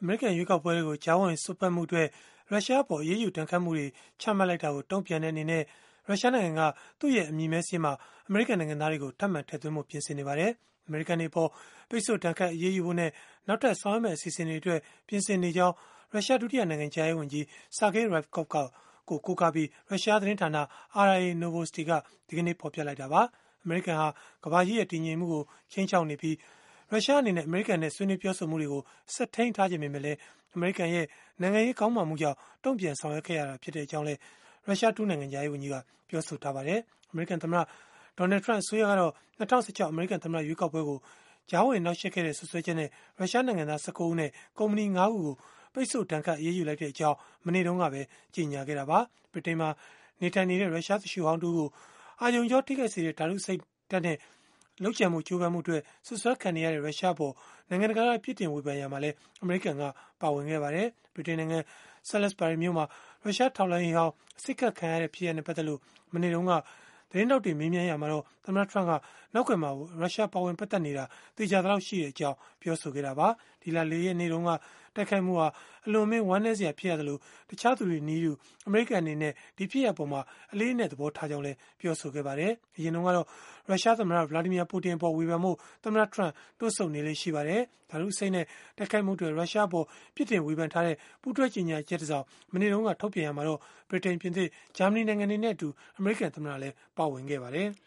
အမေရိကန်ရွေးကောက်ပွဲတွေကိုကြားဝင်စွက်ဖက်မှုအတွက်ရုရှားအပေါ်အရေးယူဒဏ်ခတ်မှုတွေချမှတ်လိုက်တာကိုတုံ့ပြန်တဲ့အနေနဲ့ရုရှားနိုင်ငံကသူ့ရဲ့အမည်မဲစာရင်းမှာအမေရိကန်နိုင်ငံသားတွေကိုထပ်မံထည့်သွင်းဖို့ပြင်ဆင်နေပါတယ်။အမေရိကန်တွေပေါ်ပိတ်ဆို့ဒဏ်ခတ်အရေးယူဖို့နဲ့နောက်ထပ်ဆောင်ရွက်မယ့်အစီအစဉ်တွေအတွက်ပြင်ဆင်နေကြောင်းရုရှားဒုတိယနိုင်ငံခြားရေးဝန်ကြီး Sergei Ryabkov ကိုကားပြီးရုရှားသတင်းဌာန RIA Novosti ကဒီကနေ့ဖော်ပြလိုက်တာပါ။အမေရိကန်ဟာကမ္ဘာကြီးရဲ့တည်ငြိမ်မှုကိုခြိမ်းခြောက်နေပြီးရုရှားအနေနဲ့အမေရိကန်နဲ့ဆွေးနွေးပြောဆိုမှုတွေကိုဆက်ထိန်းထားခြင်းပေမဲ့လည်းအမေရိကန်ရဲ့နိုင်ငံရေးကောင်းမှမှုကြောင့်တုံ့ပြန်ဆောင်ရွက်ခဲ့ရတာဖြစ်ကြောင်းလည်းရုရှားဒုနိုင်ငံခြားရေးဝန်ကြီးကပြောဆိုထားပါတယ်။အမေရိကန်သမ္မတဒေါ်နယ်ထရန့်အစိုးရကတော့2016အမေရိကန်သမ္မတရွေးကောက်ပွဲကိုကြားဝင်နှောက်ယှက်ခဲ့တဲ့ဆွဆွဲချက်နဲ့ရုရှားနိုင်ငံသား19ဦးနဲ့ကုမ္ပဏီ9ခုကိုပိတ်ဆို့ဒဏ်ခတ်အရေးယူလိုက်ကြောင်းမနေ့တုန်းကပဲကြေညာခဲ့တာပါ။ဗြိတိန်မှာနေထိုင်နေတဲ့ရုရှားသူလျှိုဟောင်းတူကိုအာရုံကြောထိခိုက်စေတဲ့ဓာတုစိတ်ဓာတ်နဲ့လုပ်ကြံမှုကြိုးပမ်းမှုအတွက်ဆွဆွဲခံနေရတဲ့ရုရှားပေါ်နိုင်ငံတကာကပြစ်တင်ဝေဖန်ရမှာလဲအမေရိကန်ကပါဝင်ခဲ့ပါတယ်။ဗြိတိန်နိုင်ငံ Salisbury မြို့မှာရုရှားထောက်လှမ်းရေးဟောင်းအစိတ်ကပ်ခံရတဲ့ဖြစ်ရပ်နဲ့ပတ်သက်လို့မနေ့တုန်းကသတင်းတောက်တွေမေးမြန်းရမှာတော့သမ္မတထရန့်ကနောက်ကွယ်မှာရုရှားပါဝင်ပတ်သက်နေတာသိကြသလောက်ရှိကြောင်းပြောဆိုခဲ့တာပါ။ဒီလ4ရက်နေ့တုန်းကတိုက်ခိုက်မှုဟာအလွန်မင်းဝမ်းနည်းစရာဖြစ်ရတယ်လို့တခြားသူတွေနည်းတူအမေရိကန်အနေနဲ့ဒီဖြစ်ရပ်ပေါ်မှာအလေးအနက်သဘောထားကြောင်းလည်းပြောဆိုခဲ့ပါတယ်။အရင်တုန်းကတော့ရုရှားသမ္မတဗလာဒီမီယာပူတင်ပေါ်ဝေဖန်မှုသမ္မတထရန့်တွန့်ဆုတ်နေလေရှိပါတယ်။ဒါလို့စိတ်နဲ့တိုက်ခိုက်မှုတွေရုရှားပေါ်ပြစ်တင်ဝေဖန်ထားတဲ့ပူးတွဲကြေညာချက်တစ်စောင်မနေ့တုန်းကထုတ်ပြန်ရမှာတော့ဗြိတိန်ပြင်သစ်ဂျာမနီနိုင်ငံတွေနဲ့အတူအမေရိကန်သမ္မတလည်းပါဝင်ခဲ့ပါတယ်။